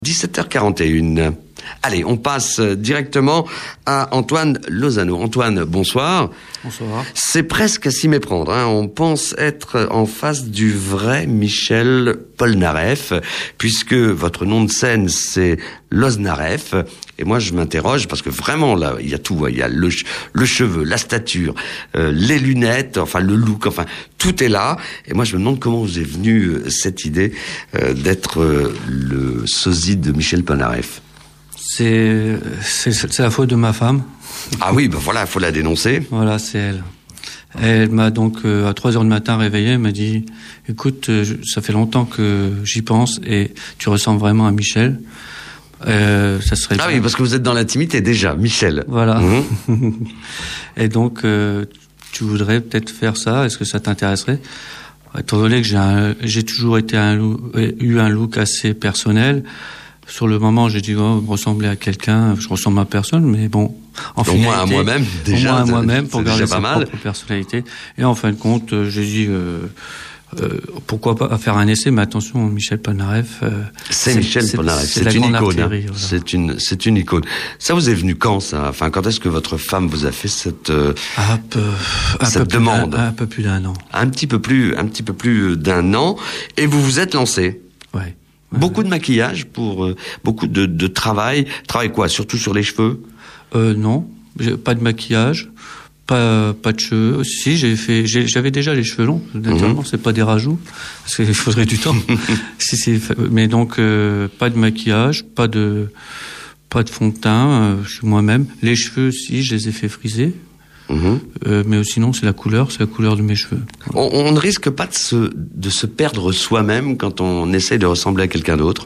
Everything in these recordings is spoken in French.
17h41. Allez, on passe directement à Antoine Lozano. Antoine, bonsoir. Bonsoir. C'est presque à s'y méprendre, hein. On pense être en face du vrai Michel Polnareff, puisque votre nom de scène, c'est Loznareff. Et moi, je m'interroge, parce que vraiment, là, il y a tout. Il y a le cheveu, la stature, les lunettes, enfin, le look, enfin, tout est là. Et moi, je me demande comment vous est venue cette idée d'être le sosie de Michel Polnareff. C'est la faute de ma femme. Ah oui, ben voilà, il faut la dénoncer. Voilà, c'est elle. Elle m'a donc à 3h du matin réveillé, elle m'a dit « Écoute, ça fait longtemps que j'y pense et tu ressembles vraiment à Michel. Ça serait bien. » Ah oui, parce que vous êtes dans l'intimité déjà, Michel. Voilà. Mmh. Et donc, tu voudrais peut-être faire ça, est-ce que ça t'intéresserait ? Étant donné que j'ai toujours été eu un look assez personnel, sur le moment, j'ai dit, oh, ressembler à quelqu'un, je ressemble à personne, mais bon, en finalité, au moins à moi-même, déjà. Au moins à moi-même, pour garder sa propre personnalité. Et en fin de compte, j'ai dit, pourquoi pas faire un essai, mais attention, Michel Polnareff. C'est Michel Polnareff, c'est une icône. Artillerie, voilà. C'est une icône. Ça vous est venu quand, ça? Enfin, quand est-ce que votre femme vous a fait cette demande? Un peu plus d'un an. Un petit peu plus d'un an. Et vous vous êtes lancé. Ouais. Beaucoup de maquillage pour beaucoup de travail. Travail quoi? Surtout sur les cheveux? Non, pas de maquillage, pas de cheveux. Si, j'avais déjà les cheveux longs. Naturellement, c'est pas des rajouts parce qu'il faudrait du temps. Mais donc pas de maquillage, pas de fond de teint. Je suis moi-même. Les cheveux, si, je les ai fait friser. Mais sinon, c'est la couleur de mes cheveux. On ne risque pas de se perdre soi-même quand on essaye de ressembler à quelqu'un d'autre?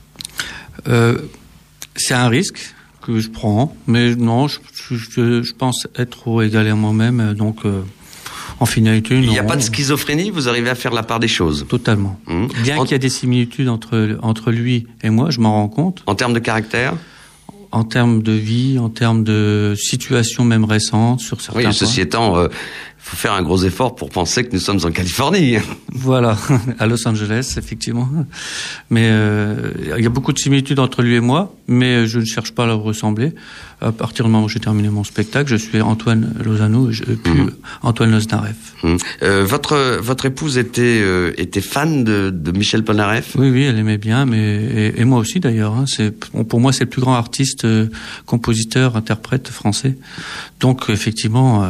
C'est un risque que je prends, mais non, je pense être égal à moi-même, donc en finalité, non. Il n'y a pas de schizophrénie, vous arrivez à faire la part des choses? Totalement. Bien qu'il y a des similitudes entre lui et moi, je m'en rends compte. En termes de caractère? En termes de vie, en termes de situation même récente sur certains points. Oui, ceci étant, faut faire un gros effort pour penser que nous sommes en Californie. Voilà, à Los Angeles, effectivement. Mais il y a beaucoup de similitudes entre lui et moi, mais je ne cherche pas à le ressembler. À partir du moment où j'ai terminé mon spectacle, je suis Antoine Lozano, puis Antoine Loznareff. Votre épouse était fan de Michel Polnareff? Oui, elle aimait bien, et moi aussi d'ailleurs. Hein. Pour moi, c'est le plus grand artiste, compositeur, interprète français. Donc effectivement,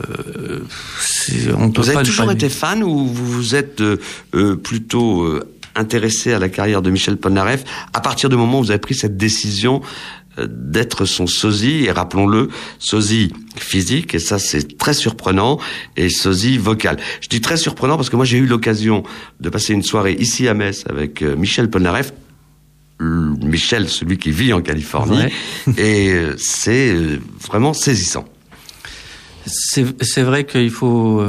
vous avez toujours été fan ou vous vous êtes plutôt intéressé à la carrière de Michel Polnareff à partir du moment où vous avez pris cette décision d'être son sosie, et rappelons-le, sosie physique, et ça c'est très surprenant, et sosie vocal. Je dis très surprenant parce que moi j'ai eu l'occasion de passer une soirée ici à Metz avec Michel Polnareff, Michel, celui qui vit en Californie, ouais. Et c'est vraiment saisissant. C'est vrai qu'il faut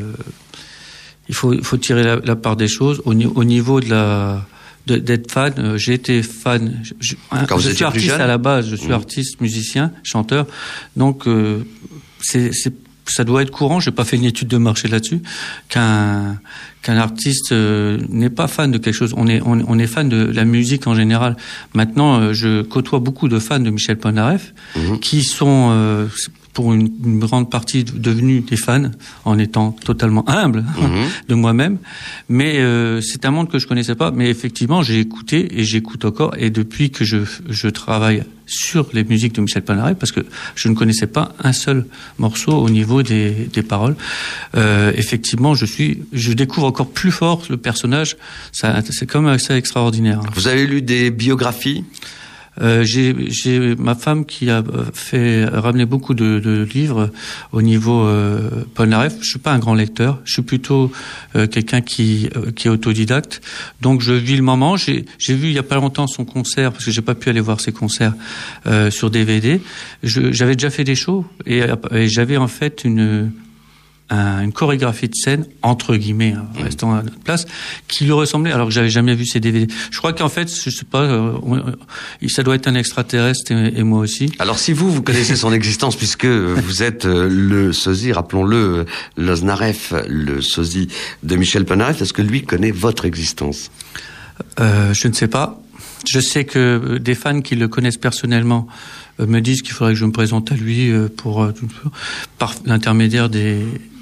tirer la part des choses au niveau d'être fan. J'ai été fan. Je suis artiste à la base. Je suis artiste, musicien, chanteur. Donc ça doit être courant. J'ai pas fait une étude de marché là-dessus. Qu'un artiste n'est pas fan de quelque chose. On est fan de la musique en général. Maintenant, je côtoie beaucoup de fans de Michel Polnareff qui sont pour une grande partie devenus des fans en étant totalement humble de moi-même. Mais c'est un monde que je connaissais pas. Mais effectivement, j'ai écouté et j'écoute encore. Et depuis que je travaille sur les musiques de Michel Polnareff, parce que je ne connaissais pas un seul morceau au niveau des paroles, effectivement, je découvre encore plus fort le personnage. C'est quand même assez extraordinaire. Vous avez lu des biographies? J'ai ma femme qui a ramené beaucoup de livres au niveau Polnareff. Je suis pas un grand lecteur, je suis plutôt quelqu'un qui est autodidacte. Donc je vis le moment. J'ai vu il y a pas longtemps son concert parce que j'ai pas pu aller voir ses concerts sur DVD. J'avais déjà fait des shows et j'avais en fait une chorégraphie de scène, entre guillemets, restant à notre place, qui lui ressemblait, alors que j'avais jamais vu ses DVD. Je crois qu'en fait, je sais pas, ça doit être un extraterrestre et moi aussi. Alors si vous connaissez son existence, puisque vous êtes le sosie, rappelons-le, Loznareff, le sosie de Michel Polnareff, est-ce que lui connaît votre existence? Je ne sais pas. Je sais que des fans qui le connaissent personnellement me disent qu'il faudrait que je me présente à lui par l'intermédiaire des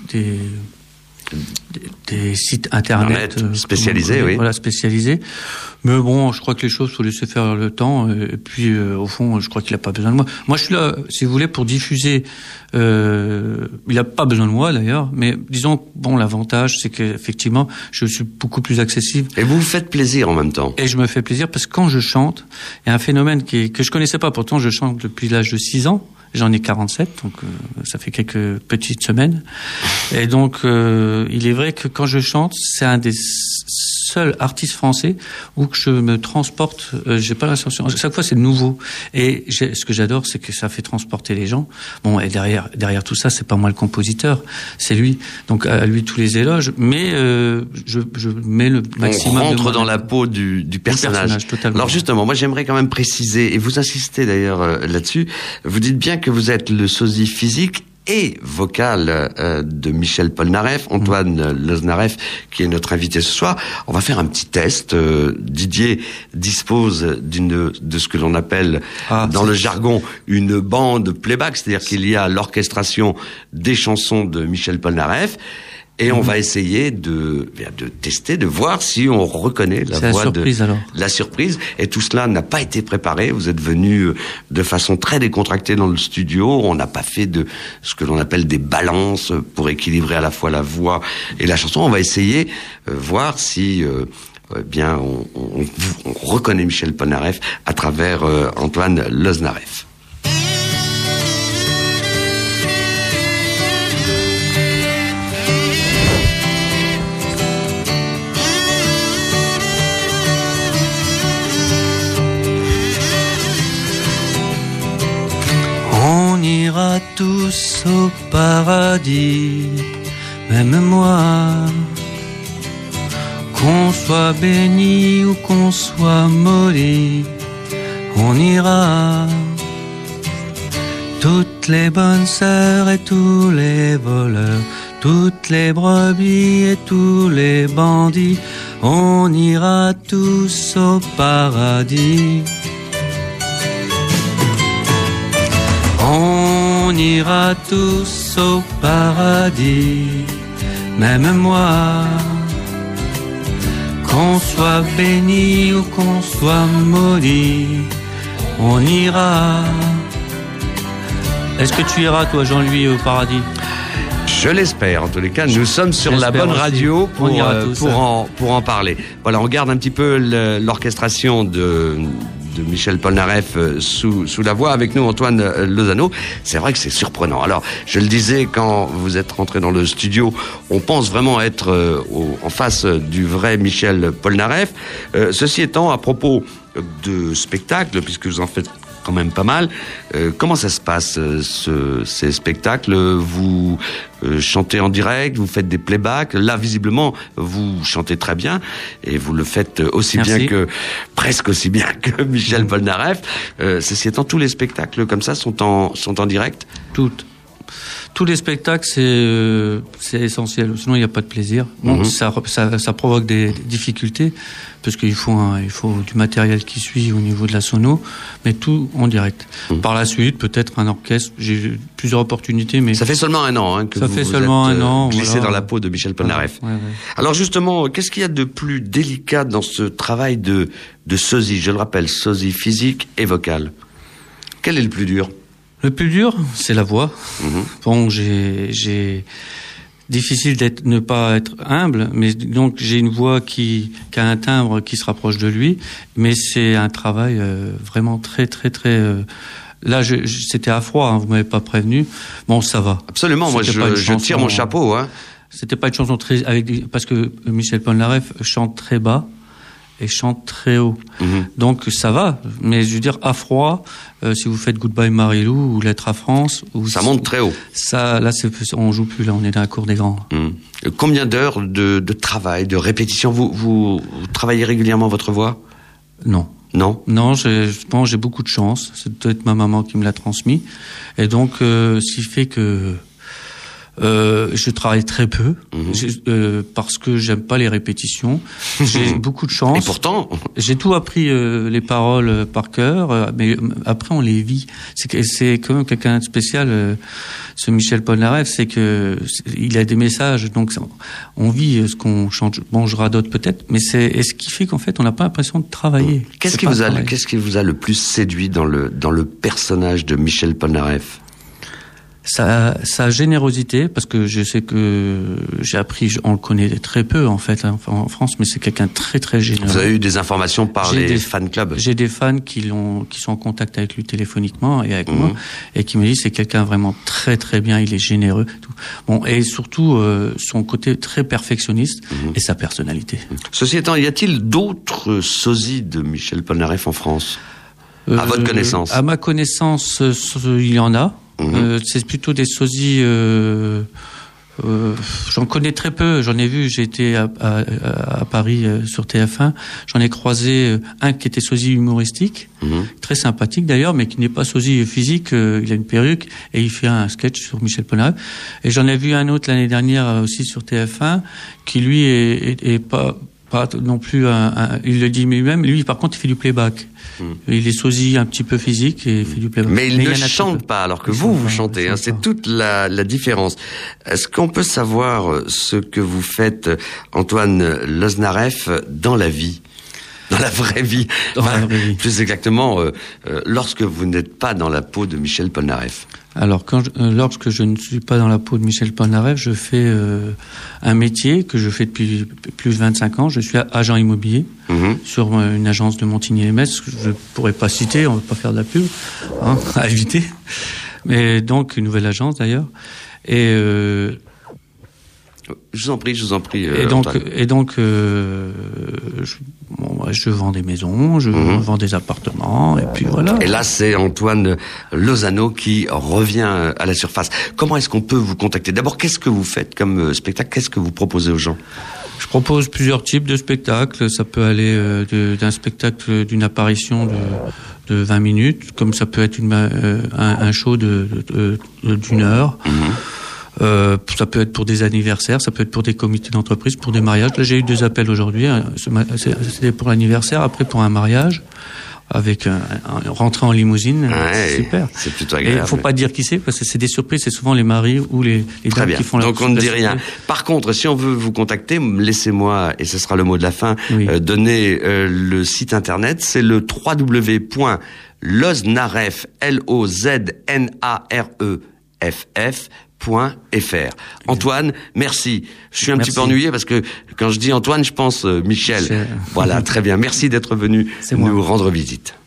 sites internet spécialisés, oui. Voilà, spécialisés. Mais bon, je crois que les choses, faut laisser faire le temps. Et puis, au fond, je crois qu'il a pas besoin de moi. Moi, je suis là, si vous voulez, pour diffuser. Il a pas besoin de moi, d'ailleurs. Mais disons, bon, l'avantage, c'est qu'effectivement, je suis beaucoup plus accessible. Et vous vous faites plaisir en même temps. Et je me fais plaisir parce que quand je chante, il y a un phénomène que je connaissais pas. Pourtant, je chante depuis l'âge de 6 ans. J'en ai 47, donc ça fait quelques petites semaines. Et donc, il est vrai que quand je chante, c'est un des seuls artistes français où que je me transporte. J'ai pas l'impression. Chaque fois, c'est nouveau. Et ce que j'adore, c'est que ça fait transporter les gens. Bon, et derrière tout ça, c'est pas moi le compositeur, c'est lui. Donc à lui tous les éloges. Mais je mets le maximum. On rentre dans la peau du personnage. Totalement. Alors justement, moi j'aimerais quand même préciser, et vous insistez d'ailleurs là-dessus. Vous dites bien que vous êtes le sosie physique et vocal de Michel Polnareff, Antoine Loznareff, qui est notre invité ce soir. On va faire un petit test. Didier dispose de ce que l'on appelle dans le jargon une bande playback, c'est-à-dire qu'il y a l'orchestration des chansons de Michel Polnareff. Et on va essayer de tester, de voir si on reconnaît la voix la surprise. Et tout cela n'a pas été préparé. Vous êtes venu de façon très décontractée dans le studio. On n'a pas fait de ce que l'on appelle des balances pour équilibrer à la fois la voix et la chanson. On va essayer voir si bien on reconnaît Michel Polnareff à travers Antoine Loznareff. On ira tous au paradis, même moi. Qu'on soit béni ou qu'on soit maudit, on ira. Toutes les bonnes sœurs et tous les voleurs, toutes les brebis et tous les bandits, on ira tous au paradis. On ira tous au paradis, même moi. Qu'on soit béni ou qu'on soit maudit, on ira. Est-ce que tu iras, toi, Jean-Louis, au paradis ? Je l'espère. En tous les cas, nous sommes sur la bonne radio pour en parler. Voilà, on garde un petit peu l'orchestration de Michel Polnareff sous la voix. Avec nous, Antoine Lozano. C'est vrai que c'est surprenant. Alors, je le disais, quand vous êtes rentré dans le studio, on pense vraiment être en face du vrai Michel Polnareff. Ceci étant, à propos de spectacles, puisque vous en faites quand même pas mal, comment ça se passe, ces spectacles ? Vous chantez en direct, vous faites des playbacks. Là, visiblement, vous chantez très bien et vous le faites aussi bien que, presque aussi bien que Michel Polnareff. Ceci étant, tous les spectacles comme ça sont en direct ? Tous les spectacles, c'est essentiel. Sinon, il n'y a pas de plaisir. Bon, ça provoque des difficultés parce qu'il faut du matériel qui suit au niveau de la sono, mais tout en direct. Par la suite, peut-être un orchestre. J'ai eu plusieurs opportunités, mais ça fait seulement un an que vous êtes glissé dans la peau de Michel Polnareff. Ouais. Alors justement, qu'est-ce qu'il y a de plus délicat dans ce travail de sosie ? Je le rappelle, sosie physique et vocale. Quel est le plus dur ? Le plus dur, c'est la voix. Bon, j'ai difficile ne pas être humble, mais donc j'ai une voix qui a un timbre qui se rapproche de lui, mais c'est un travail vraiment très très très. Là, c'était à froid, hein, vous m'avez pas prévenu. Bon, ça va. Absolument, moi je tire mon chapeau. Hein. C'était pas une chanson très parce que Michel Polnareff chante très bas et chante très haut. Donc ça va, mais je veux dire à froid, si vous faites Goodbye Marilou ou Lettre à France, ça monte très haut. Ça, là, on joue plus, là, on est dans la cour des grands. Combien d'heures de travail, de répétition vous travaillez régulièrement votre voix ? Non, je pense j'ai beaucoup de chance. C'est peut-être ma maman qui me l'a transmis, et donc ce qui fait que Je travaille très peu parce que j'aime pas les répétitions. J'ai beaucoup de chance. Et pourtant, j'ai tout appris les paroles par cœur, mais après on les vit. C'est quand même quelqu'un de spécial. Ce Michel Polnareff, c'est que il a des messages, donc on vit ce qu'on chante. Bon, je radote peut-être, mais c'est ce qui fait qu'en fait on n'a pas l'impression de travailler. Qu'est-ce qui vous a le plus séduit dans le personnage de Michel Polnareff? Sa générosité, parce que je sais que j'ai appris, on le connaît très peu en fait en France, mais c'est quelqu'un de très très généreux. Vous avez eu des informations par les fan clubs? J'ai des fans qui sont en contact avec lui téléphoniquement et avec moi, et qui me disent c'est quelqu'un vraiment très très bien, il est généreux. Tout. Bon, et surtout son côté très perfectionniste et sa personnalité. Ceci étant, y a-t-il d'autres sosies de Michel Polnareff en France, à votre connaissance? À ma connaissance, il y en a. C'est plutôt des sosies. J'en connais très peu. J'en ai vu. J'ai été à Paris sur TF1. J'en ai croisé un qui était sosie humoristique, très sympathique d'ailleurs, mais qui n'est pas sosie physique. Il a une perruque et il fait un sketch sur Michel Polnareff. Et j'en ai vu un autre l'année dernière aussi sur TF1 qui lui est pas non plus il le dit lui-même. Lui, par contre, il fait du playback. Il est sosie un petit peu physique et il fait du playback. Mais il ne chante pas, alors que vous chantez. C'est toute la différence. Est-ce qu'on peut savoir ce que vous faites, Antoine Loznareff, dans la vie? Dans la vraie vie. Plus exactement, lorsque vous n'êtes pas dans la peau de Michel Polnareff. Alors, lorsque je ne suis pas dans la peau de Michel Polnareff, je fais un métier que je fais depuis plus de 25 ans. Je suis agent immobilier sur une agence de Montigny-les-Metz que je ne pourrais pas citer, on ne va pas faire de la pub, à éviter. Mais donc, une nouvelle agence d'ailleurs. Et je vous en prie. Je vends des maisons, je vends des appartements, et puis voilà. Et là, c'est Antoine Lozano qui revient à la surface. Comment est-ce qu'on peut vous contacter? D'abord, qu'est-ce que vous faites comme spectacle? Qu'est-ce que vous proposez aux gens? Je propose plusieurs types de spectacles. Ça peut aller d'un spectacle d'une apparition de 20 minutes, comme ça peut être un show d'une heure. Ça peut être pour des anniversaires, ça peut être pour des comités d'entreprise, pour des mariages. Là, j'ai eu 2 appels aujourd'hui. C'était pour l'anniversaire, après pour un mariage, avec un rentrée en limousine. Ouais, super. C'est plutôt agréable. Et il faut pas dire qui c'est, parce que c'est des surprises. C'est souvent les maris ou les dames qui font la. Donc on ne dit rien. Par contre, si on veut vous contacter, laissez-moi, et ce sera le mot de la fin, donner le site internet. C'est le www.loznareff, LOZNAREFF.fr. Antoine, merci. Je suis un petit peu ennuyé parce que quand je dis Antoine, je pense Michel. Voilà, très bien. Merci d'être venu nous rendre visite.